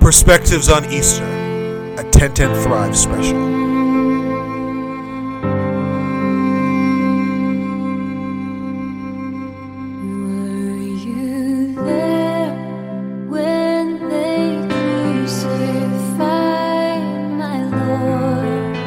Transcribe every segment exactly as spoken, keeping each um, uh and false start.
Perspectives on Easter, a ten ten Thrive special. Were you there when they crucified my Lord?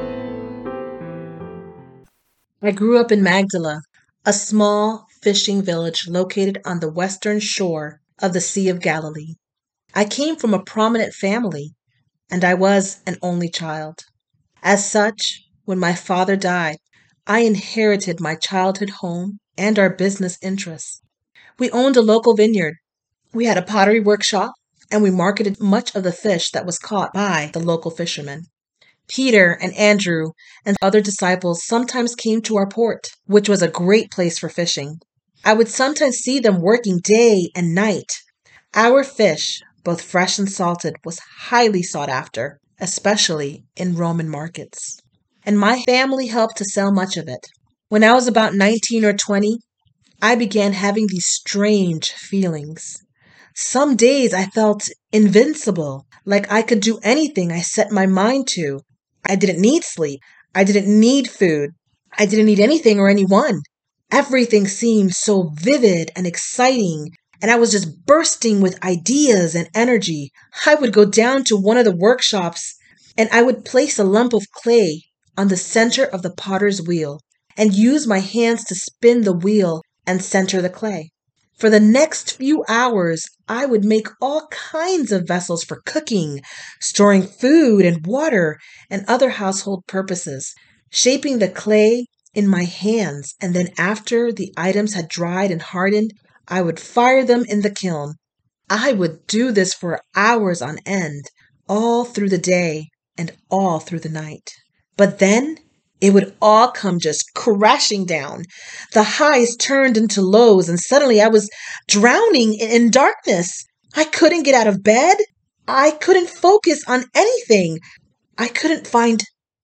I grew up in Magdala, a small fishing village located on the western shore of the Sea of Galilee. I came from a prominent family, and I was an only child. As such, when my father died, I inherited my childhood home and our business interests. We owned a local vineyard. We had a pottery workshop, and we marketed much of the fish that was caught by the local fishermen. Peter and Andrew and other disciples sometimes came to our port, which was a great place for fishing. I would sometimes see them working day and night. Our fish, both fresh and salted, was highly sought after, especially in Roman markets. And my family helped to sell much of it. When I was about nineteen or twenty, I began having these strange feelings. Some days I felt invincible, like I could do anything I set my mind to. I didn't need sleep. I didn't need food. I didn't need anything or anyone. Everything seemed so vivid and exciting, and I was just bursting with ideas and energy. I would go down to one of the workshops, and I would place a lump of clay on the center of the potter's wheel and use my hands to spin the wheel and center the clay. For the next few hours, I would make all kinds of vessels for cooking, storing food and water, and other household purposes, shaping the clay in my hands, and then after the items had dried and hardened, I would fire them in the kiln. I would do this for hours on end, all through the day and all through the night. But then it would all come just crashing down. The highs turned into lows, and suddenly I was drowning in darkness. I couldn't get out of bed. I couldn't focus on anything. I couldn't find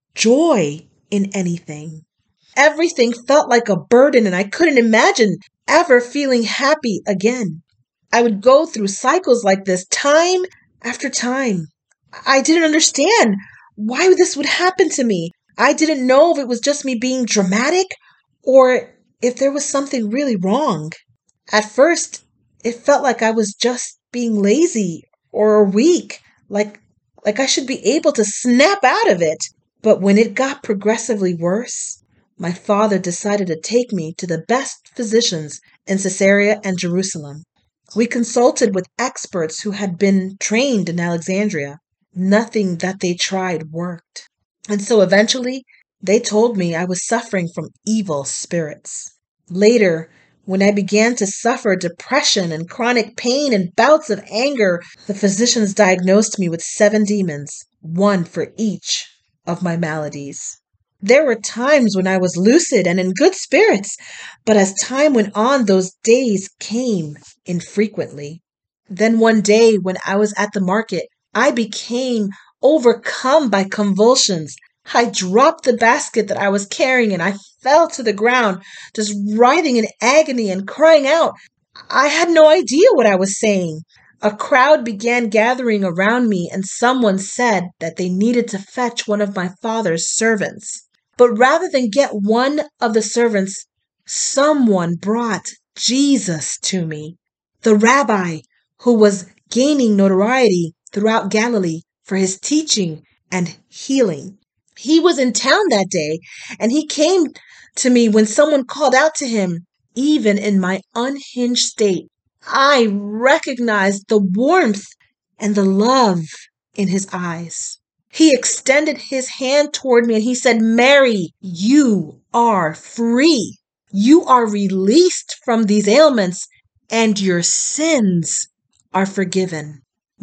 joy in anything. Everything felt like a burden, and I couldn't imagine ever feeling happy again. I would go through cycles like this time after time. I didn't understand why this would happen to me. I didn't know if it was just me being dramatic or if there was something really wrong. At first, it felt like I was just being lazy or weak, like, like I should be able to snap out of it. But when it got progressively worse, my father decided to take me to the best physicians in Caesarea and Jerusalem. We consulted with experts who had been trained in Alexandria. Nothing that they tried worked. And so eventually, they told me I was suffering from evil spirits. Later, when I began to suffer depression and chronic pain and bouts of anger, the physicians diagnosed me with seven demons, one for each of my maladies. There were times when I was lucid and in good spirits, but as time went on, those days came infrequently. Then one day when I was at the market, I became overcome by convulsions. I dropped the basket that I was carrying and I fell to the ground, just writhing in agony and crying out. I had no idea what I was saying. A crowd began gathering around me, and someone said that they needed to fetch one of my father's servants. But rather than get one of the servants, someone brought Jesus to me, the rabbi who was gaining notoriety throughout Galilee for his teaching and healing. He was in town that day, and he came to me when someone called out to him. Even in my unhinged state, I recognized the warmth and the love in his eyes. He extended his hand toward me and he said, "Mary, you are free. You are released from these ailments and your sins are forgiven."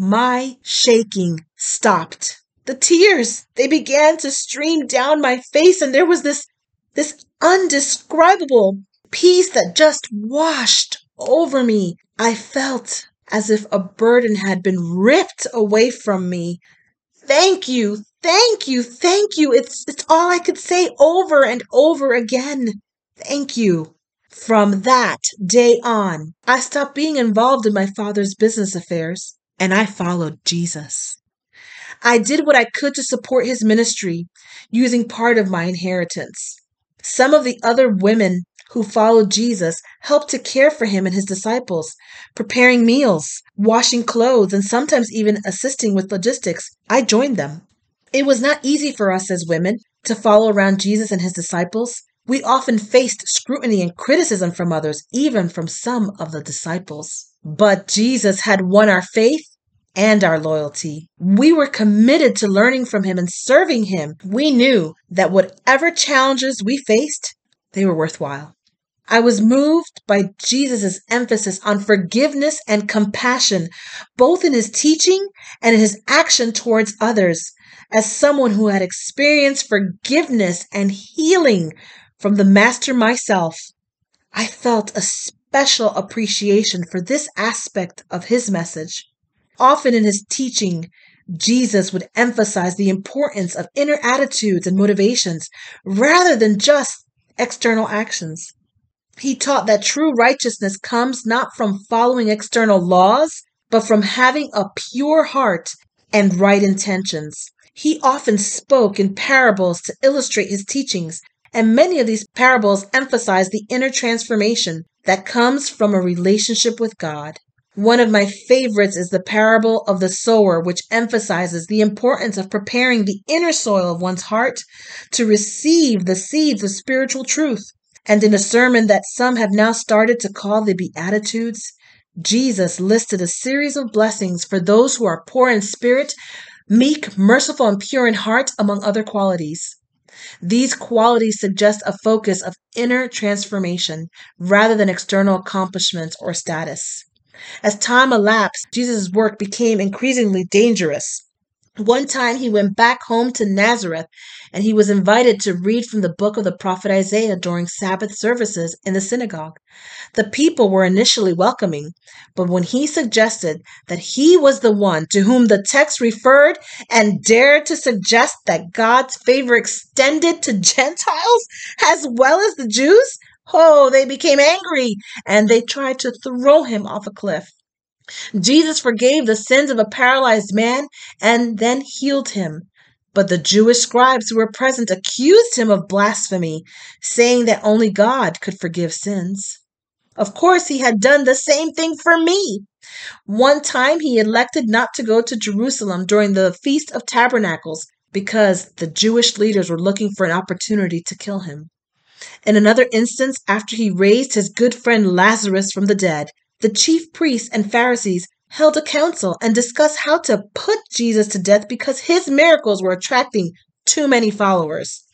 My shaking stopped. The tears, they began to stream down my face, and there was this, this undescribable peace that just washed over me. I felt as if a burden had been ripped away from me. Thank you, thank you, thank you. It's, it's all I could say over and over again. Thank you. From that day on, I stopped being involved in my father's business affairs. and I followed Jesus. I did what I could to support his ministry, using part of my inheritance. Some of the other women who followed Jesus helped to care for him and his disciples, preparing meals, washing clothes, and sometimes even assisting with logistics. I joined them. It was not easy for us as women to follow around Jesus and his disciples. We often faced scrutiny and criticism from others, even from some of the disciples. But Jesus had won our faith and our loyalty. We were committed to learning from him and serving him. We knew that whatever challenges we faced, they were worthwhile. I was moved by Jesus' emphasis on forgiveness and compassion, both in his teaching and in his action towards others. As someone who had experienced forgiveness and healing from the Master myself, I felt a special appreciation for this aspect of his message. Often in his teaching, Jesus would emphasize the importance of inner attitudes and motivations rather than just external actions. He taught that true righteousness comes not from following external laws, but from having a pure heart and right intentions. He often spoke in parables to illustrate his teachings, and many of these parables emphasize the inner transformation that comes from a relationship with God. One of my favorites is the parable of the sower, which emphasizes the importance of preparing the inner soil of one's heart to receive the seeds of spiritual truth. And in a sermon that some have now started to call the Beatitudes, Jesus listed a series of blessings for those who are poor in spirit, meek, merciful, and pure in heart, among other qualities. These qualities suggest a focus of inner transformation rather than external accomplishments or status. As time elapsed, Jesus' work became increasingly dangerous. One time he went back home to Nazareth and he was invited to read from the book of the prophet Isaiah during Sabbath services in the synagogue. The people were initially welcoming, but when he suggested that he was the one to whom the text referred and dared to suggest that God's favor extended to Gentiles as well as the Jews, oh, they became angry and they tried to throw him off a cliff. Jesus forgave the sins of a paralyzed man and then healed him. But the Jewish scribes who were present accused him of blasphemy, saying that only God could forgive sins. Of course, he had done the same thing for me. One time he elected not to go to Jerusalem during the Feast of Tabernacles because the Jewish leaders were looking for an opportunity to kill him. In another instance, after he raised his good friend Lazarus from the dead, the chief priests and Pharisees held a council and discussed how to put Jesus to death because his miracles were attracting too many followers.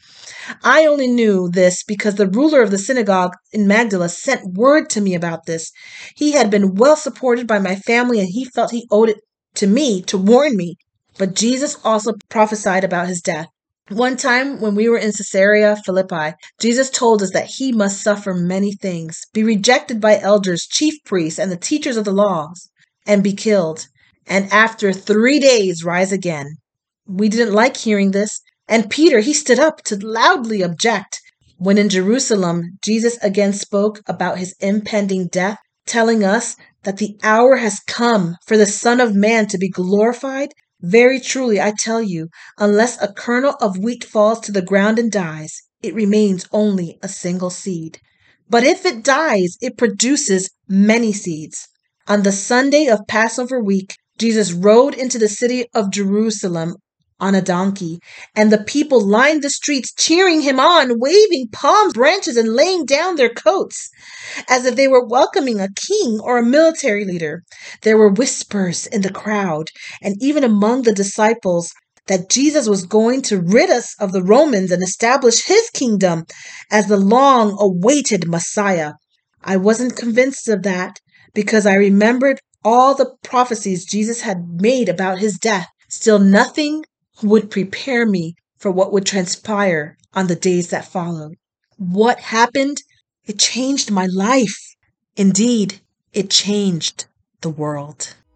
I only knew this because the ruler of the synagogue in Magdala sent word to me about this. He had been well supported by my family and he felt he owed it to me to warn me. But Jesus also prophesied about his death. One time when we were in Caesarea Philippi, Jesus told us that he must suffer many things, be rejected by elders, chief priests, and the teachers of the laws, and be killed, and after three days rise again. We didn't like hearing this, and Peter, he stood up to loudly object. When in Jerusalem, Jesus again spoke about his impending death, telling us that the hour has come for the Son of Man to be glorified. Very truly, I tell you, unless a kernel of wheat falls to the ground and dies, it remains only a single seed. But if it dies, it produces many seeds. On the Sunday of Passover week, Jesus rode into the city of Jerusalem on a donkey, and the people lined the streets cheering him on, waving palm branches and laying down their coats, as if they were welcoming a king or a military leader. There were whispers in the crowd, and even among the disciples, that Jesus was going to rid us of the Romans and establish his kingdom as the long-awaited Messiah. I wasn't convinced of that because I remembered all the prophecies Jesus had made about his death. Still, nothing would prepare me for what would transpire on the days that followed. What happened? It changed my life. Indeed, it changed the world.